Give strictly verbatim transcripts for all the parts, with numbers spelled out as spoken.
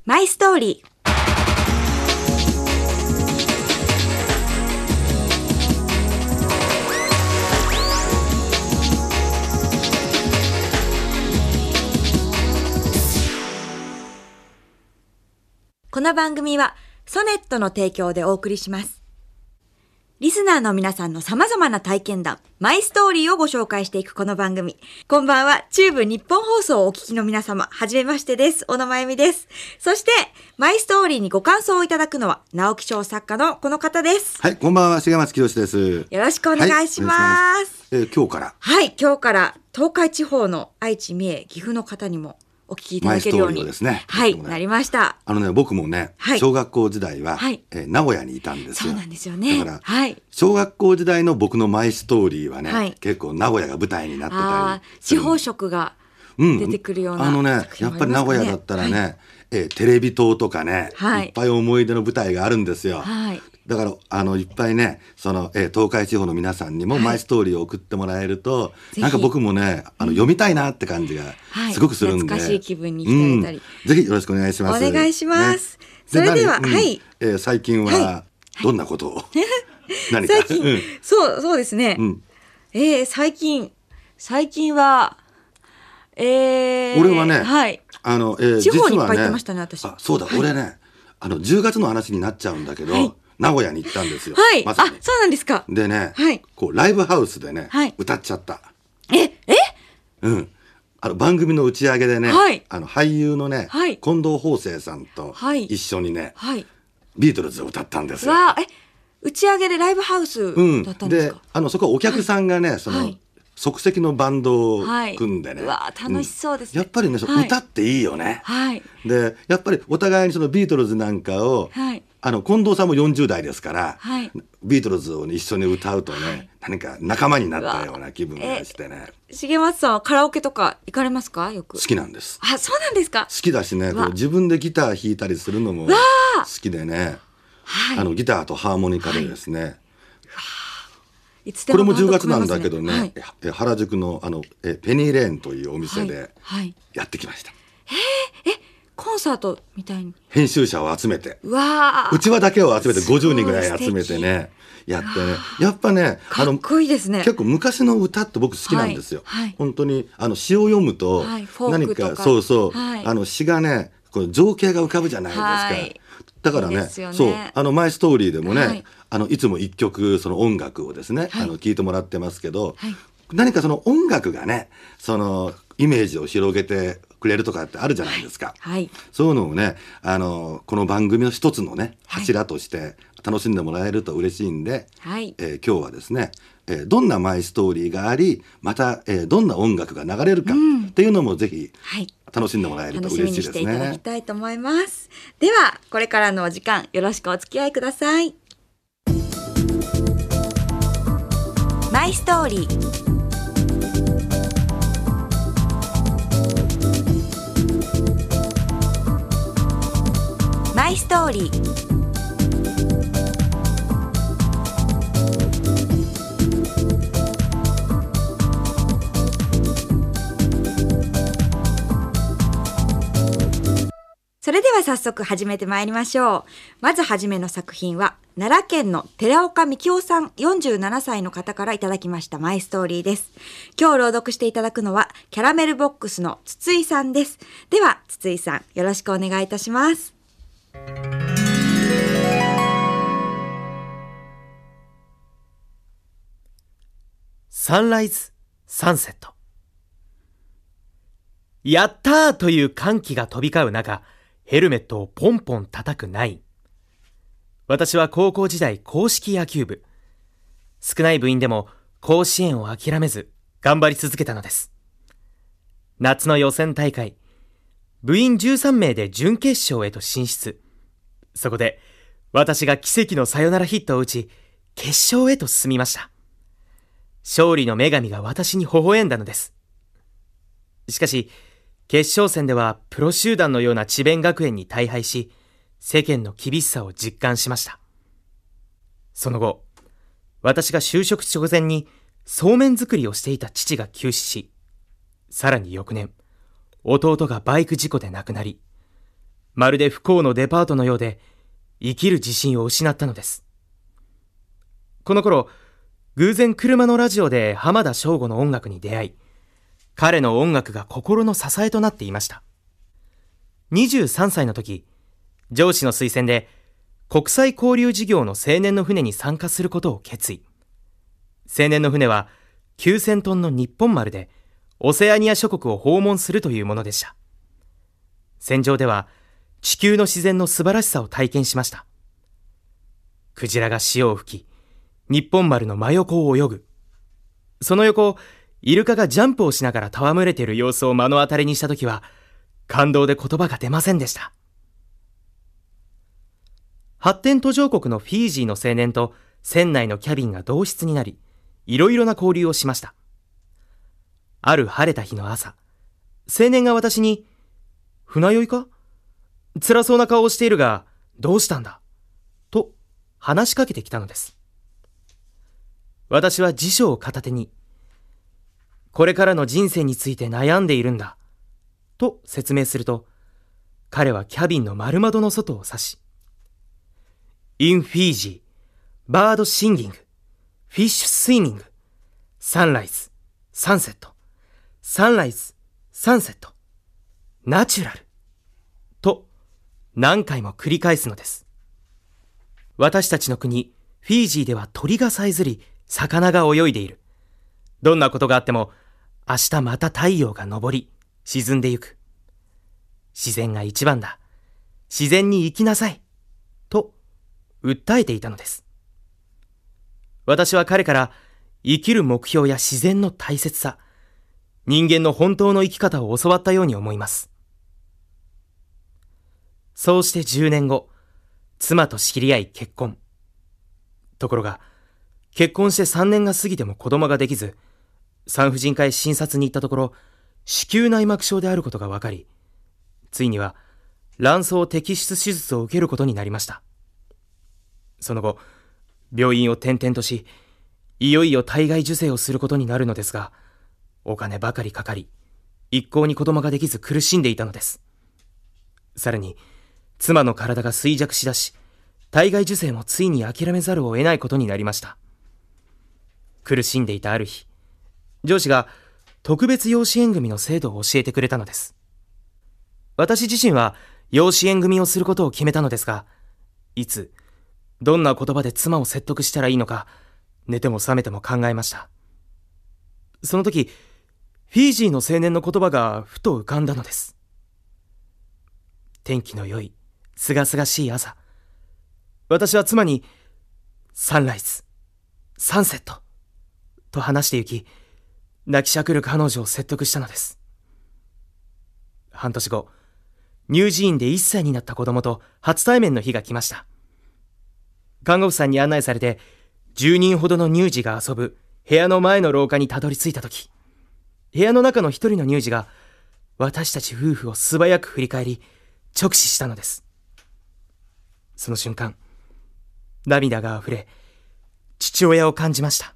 マイストーリー。この番組はソネットの提供でお送りします。リスナーの皆さんの様々な体験談、マイストーリーをご紹介していくこの番組。こんばんは、チューブ日本放送をお聞きの皆様、はじめましてです。小野真由美です。そして、マイストーリーにご感想をいただくのは、直木賞作家のこの方です。 はい、こんばんは、重松清です。 よろしくお願いします。はい、 えー、今日から。 はい、今日から東海地方の愛知、三重、岐阜の方にも、お聞きいただけるように、 ですね、 はい、なりました。 あのね、僕もね、はい、小学校時代は、はい、えー、名古屋にいたんですよ。 そうなんですよね。 だから、 はい、 小学校時代の僕のマイストーリーはね、はい、結構名古屋が舞台になってたり、 地方色が出てくるような、 うん、あのね、やっぱり名古屋だったらね、はい、えー、テレビ塔とかね、はい、いっぱい思い出の舞台があるんですよ。はい、だからあのいっぱいね、その、えー、東海地方の皆さんにもマイストーリーを送ってもらえると、はい、なんか僕もね、あの読みたいなって感じがすごくするんで、 はい、懐かしい気分に浸れたり、 うん、ぜひよろしくお願いします。 お願いします、ね、それでは、 で、 はい、 えー、最近はどんなことを、はい、何か最近、うん、そうそうですね、うん、えー、最近最近は、えー、 俺はね、 はい、 あの、えー、 地方にいっぱい行ってましたね、私。 あ、そうだ、はい、俺ね、あのじゅうがつの話になっちゃうんだけど、はい、名古屋に行ったんですよ。 はい、 まさに。 あ、そうなんですか。 でね、 はい、 こうライブハウスでね、はい、歌っちゃった。 え、え、 うん。あの番組の打ち上げでね、はい、あの俳優のね、はい、近藤芳生さんと一緒にね、はい、ビートルズを歌ったんですよ。 わあ、え、打ち上げでライブハウスだったんですか。 うん、で、あのそこはお客さんがね、はい、その、はい、即席のバンドを組んでね、 はい、うわ楽しそうですね、 うん、やっぱりね、はい、歌っていいよね、 はい、 でやっぱりお互いにそのビートルズなんかを、はい、あの近藤さんもよんじゅう代ですから、はい、ビートルズを、ね、一緒に歌うとね、はい、何か仲間になったような気分がしてね。 重松さんはカラオケとか行かれますか？よく。 好きなんです。 あ、そうなんですか。 好きだしね、こう自分でギター弾いたりするのも好きでね、はい、あのギターとハーモニカでですね、はい、いつでもこれもじゅうがつなんだけどね、はい、原宿の、あのえペニーレーンというお店でやってきました。 はいはい、ええコンサートみたいに編集者を集めて、 うわうちわだけを集めてごじゅうにんぐらい集めてねやってね、やっぱね、 かっこいいですね。 結構昔の歌って僕好きなんですよ。はいはい、本当にあの詩を読むと、はい、何かそうそう、はい、あの詩がね、この情景が浮かぶじゃないですか。はい、だからね、いいですよね、そうあのマイストーリーでもね、はい、あのいつも一曲その音楽をですね、はい、あの聞いてもらってますけど、はい、何かその音楽がね、そのイメージを広げてくれるとかってあるじゃないですか。はい、そういうのをね、あのこの番組の一つのね柱として楽しんでもらえると嬉しいんで、はい、えー、今日はですね、えー、どんなマイストーリーがあり、また、えー、どんな音楽が流れるかっていうのもぜひ、はい、楽しんでもらえると嬉しいですね。 楽しみにしていただきたいと思います。ではこれからのお時間よろしくお付き合いください。マイストーリー。マイストーリー。それでは早速始めてまいりましょう。まずはじめの作品は奈良県の寺岡幹夫さんよんじゅうななさいの方からいただきましたマイストーリーです。今日朗読していただくのはキャラメルボックスの筒井さんです。では筒井さんよろしくお願いいたします。 サンライズ、サンセット。やったーという歓喜が飛び交う中、ヘルメットをポンポン叩くナイン。私は高校時代硬式野球部。少ない部員でも甲子園を諦めず頑張り続けたのです。夏の予選大会、部員じゅうさんめいで準決勝へと進出。そこで私が奇跡のサヨナラヒットを打ち、決勝へと進みました。勝利の女神が私に微笑んだのです。しかし、決勝戦ではプロ集団のような智弁学園に大敗し、世間の厳しさを実感しました。その後、私が就職直前にそうめん作りをしていた父が急死し、さらに翌年、弟がバイク事故で亡くなり、 まるで不幸のデパートのようで、生きる自信を失ったのです。この頃、偶然車のラジオで浜田省吾の音楽に出会い、彼の音楽が心の支えとなっていました。にじゅうさんさいの時、上司の推薦で国際交流事業の青年の船に参加することを決意。青年の船はきゅうせんトンの日本丸でオセアニア諸国を訪問するというものでした。船上では地球の自然の素晴らしさを体験しました。クジラが潮を吹き、日本丸の真横を泳ぐ。その横をイルカがジャンプをしながら戯れている様子を目の当たりにしたときは、感動で言葉が出ませんでした。発展途上国のフィージーの青年と船内のキャビンが同室になり、いろいろな交流をしました。ある晴れた日の朝、青年が私に、船酔いか？辛そうな顔をしているが、どうしたんだ？と話しかけてきたのです。私は辞書を片手に、これからの人生について悩んでいるんだ、と説明すると、彼はキャビンの丸窓の外を指し、In Fiji, bird singing, fish swimming, sunrise, sunset, sunrise, sunset, natural と何回も繰り返すのです。私たちの国、フィージーでは鳥がさえずり、魚が泳いでいる。どんなことがあっても、明日また太陽が昇り、沈んでゆく。自然が一番だ。自然に生きなさい。と、訴えていたのです。私は彼から生きる目標や自然の大切さ、人間の本当の生き方を教わったように思います。そうしてじゅうねんご、妻と知り合い結婚。ところが、結婚してさんねんが過ぎても子供ができず、産婦人科へ診察に行ったところ、子宮内膜症であることが分かり、ついには卵巣摘出手術を受けることになりました。その後、病院を転々とし、いよいよ体外受精をすることになるのですが、お金ばかりかかり、一向に子供ができず苦しんでいたのです。さらに、妻の体が衰弱しだし、体外受精もついに諦めざるを得ないことになりました。苦しんでいたある日、上司が特別養子縁組の制度を教えてくれたのです。私自身は養子縁組をすることを決めたのですが、いつ、どんな言葉で妻を説得したらいいのか、寝ても覚めても考えました。その時、フィージーの青年の言葉がふと浮かんだのです。天気の良い、すがすがしい朝、私は妻に、サンライズ、サンセット、と話して行き、泣きしゃくる彼女を説得したのです。半年後、乳児院でいっさいになった子供と初対面の日が来ました。看護婦さんに案内されて、じゅうにんほどの乳児が遊ぶ部屋の前の廊下にたどり着いたとき、部屋の中の一人の乳児が、私たち夫婦を素早く振り返り、直視したのです。その瞬間、涙があふれ、父親を感じました。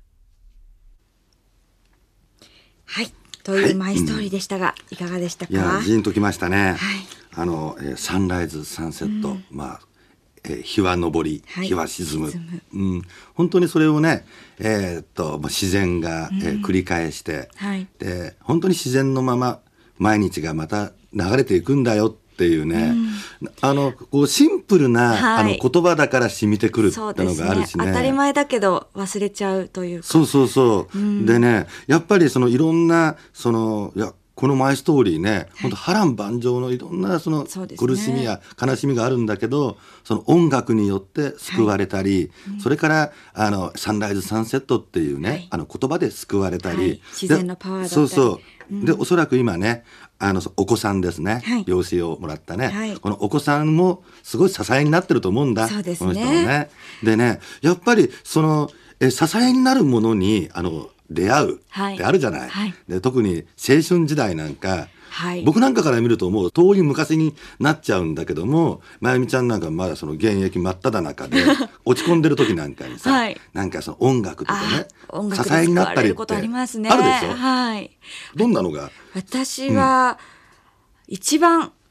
はい、というマイストーリーでしたが、はい、いかがでしたか？ いや、ジーンときましたね。 はい、 あの、えー、サンライズ、サンセット、うん、まあ、えー、日は昇り、はい、日は沈む、うん、本当にそれをね、えー、っと自然が、えー、繰り返して、うん、はい、で本当に自然のまま毎日がまた流れていくんだよっていうね、うん、あのこうシンプルな、はい、あの言葉だから染みてくるってのがあるしね、 当たり前だけど忘れちゃうというか、 そうそうそう、うん、でね、やっぱりそのいろんなそのいやこのマイストーリーね、はい、本当波乱万丈のいろんなその苦しみや悲しみがあるんだけど、その音楽によって救われたり、はい、うん、それからあのサンライズサンセットっていうね、はい、あの言葉で救われたり、はい、 自然のパワーだったり、 そうそう、うん、でおそらく今ね、あのお子さんですね、はい、養子をもらったね、はい、このお子さんもすごい支えになってると思うんだ。 そうですね、 この人もね。でね、やっぱりそのえ支えになるものにあの出会うってあるじゃない、はい、で特に青春時代なんか、はい、僕なんかから見るともう遠い昔になっちゃうんだけども、まゆみちゃんなんかまだその現役真っ只中で落ち込んでる時なんかにさ、はい、なんかその音楽とかね、 音楽支えになったりってあることありますね。 あるでしょ、 はい、 どんなのが？ 私は、うん、一番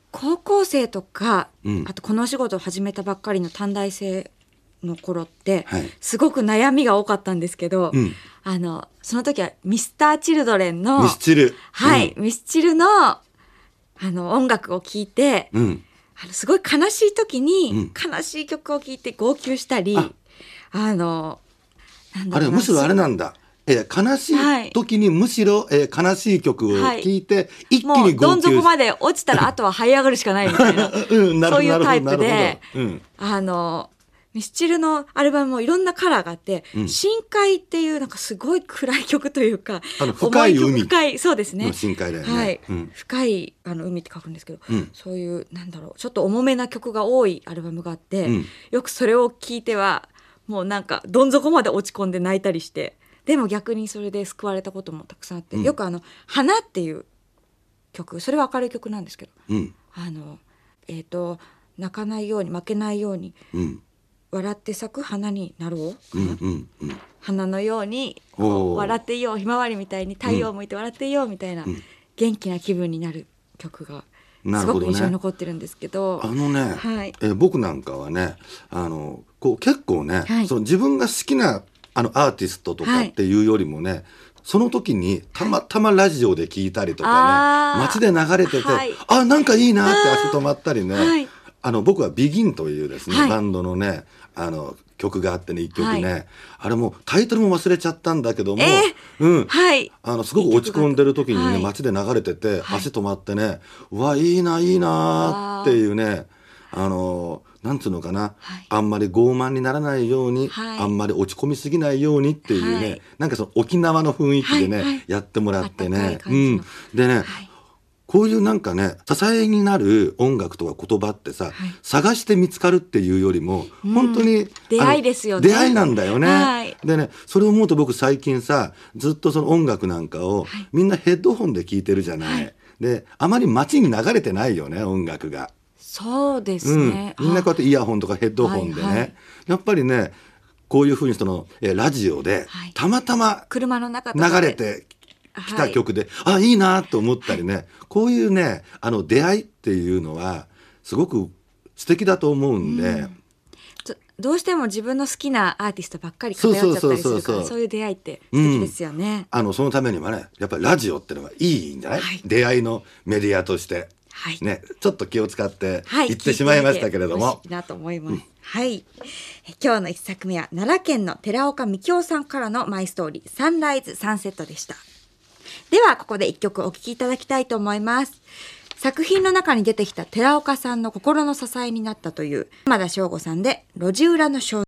高校生とか、 うん、 あとこのお仕事を始めたばっかりの短大生の頃って、 はい、 すごく悩みが多かったんですけど、 うん、 あのその時はミスターチルドレンのミスチル、 はい、 うん、 ミスチルのあの音楽を聴いて、 うん、 あのすごい悲しい時に、 うん、 悲しい曲を聴いて号泣したり、あ, あのなんだろうな、あれむしろあれなんだ、えー、悲しい時にむしろ、えー、悲しい曲を聴いて、はい、一気に号泣、もうどん底まで落ちたらあとは這い上がるしかないみたいな、うん、なそういうタイプで、 うん、 あのミスチルのアルバムもいろんなカラーがあって、うん、深海っていうなんかすごい暗い曲というか、 あの深い海、 深い、そうですね、 深海だよね、 はい、 うん、 深いあの海って書くんですけど、 うん、 そういうなんだろう、ちょっと重めな曲が多いアルバムがあって、 うん、 よくそれを聴いてはもうなんかどん底まで落ち込んで泣いたりして、でも逆にそれで救われたこともたくさんあって、うん、よくあの花っていう曲、それは明るい曲なんですけど、 うん、 あのえっと泣かないように負けないように、 うん、 笑って咲く花になろうかな、 うんうんうん、 花のように笑っていよう、ひまわりみたいに太陽を向いて笑っていようみたいな、うん、元気な気分になる曲がすごく印象に残ってるんですけど、 あのね、 はい、 え僕なんかはね、あのこう結構ね、 はい、 その自分が好きなあのアーティストとかっていうよりもね、はい、その時にたまたまラジオで聞いたりとかね、街で流れてて、はい、あなんかいいなって足止まったりね、はい、あの僕はビギンというですね、はい、バンドのねあの曲があってね、一曲ね、はい、あれもタイトルも忘れちゃったんだけども、 えーうんはい、 あのすごく落ち込んでる時にね、 はい、 街で流れてて、はい、足止まってね、うわいいないいなっていうね、あのなんつうのかな、はい、あんまり傲慢にならないように、はい、あんまり落ち込みすぎないようにっていうね、はい、なんかその沖縄の雰囲気でね、はいはい、やってもらってね、うん、でね、はい、こういうなんかね支えになる音楽とか言葉ってさ、はい、探して見つかるっていうよりも、うん、本当に出会いですよね。 出会いなんだよね、 はい、 でねそれを思うと僕最近さずっとその音楽なんかを、はい、みんなヘッドホンで聴いてるじゃない、はい、であまり街に流れてないよね音楽が。 そうですね、 うん、みんなこうやってイヤホンとかヘッドホンでね、はいはい、やっぱりねこういうふうにそのえラジオで、はい、たまたま車の中流れてきた曲で、はい、あいいなと思ったりね、はい、こういうねあの出会いっていうのはすごく素敵だと思うんで、うん、 どうしても自分の好きなアーティストばっかり偏っちゃったりするから、そういう出会いって素敵ですよね、 うん、あのそのためにはねやっぱりラジオってのがいいんじゃない、はい、出会いのメディアとしてはいね、ちょっと気を使って言ってしまいましたけれども、はい、 聞いてみてほしいなと思います、うん、はい。今日の一作目は奈良県の寺岡幹夫さんからのマイストーリーサンライズサンセットでした。ではここで一曲お聴きいただきたいと思います。作品の中に出てきた寺岡さんの心の支えになったという浜田省吾さんで路地裏の少年。